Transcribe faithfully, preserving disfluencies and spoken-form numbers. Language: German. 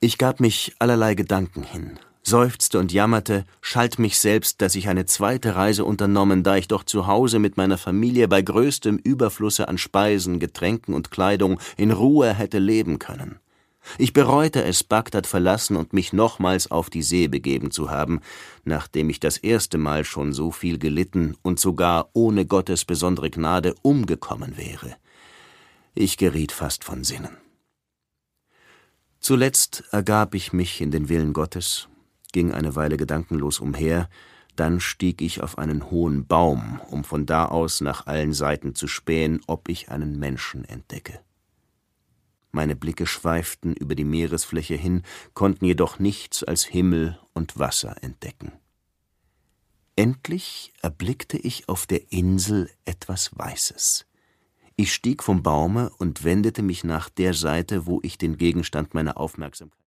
Ich gab mich allerlei Gedanken hin, seufzte und jammerte, schalt mich selbst, dass ich eine zweite Reise unternommen, da ich doch zu Hause mit meiner Familie bei größtem Überflusse an Speisen, Getränken und Kleidung in Ruhe hätte leben können. Ich bereute es, Bagdad verlassen und mich nochmals auf die See begeben zu haben, nachdem ich das erste Mal schon so viel gelitten und sogar ohne Gottes besondere Gnade umgekommen wäre. Ich geriet fast von Sinnen. Zuletzt ergab ich mich in den Willen Gottes, ging eine Weile gedankenlos umher, dann stieg ich auf einen hohen Baum, um von da aus nach allen Seiten zu spähen, ob ich einen Menschen entdecke. Meine Blicke schweiften über die Meeresfläche hin, konnten jedoch nichts als Himmel und Wasser entdecken. Endlich erblickte ich auf der Insel etwas Weißes. Ich stieg vom Baume und wendete mich nach der Seite, wo ich den Gegenstand meiner Aufmerksamkeit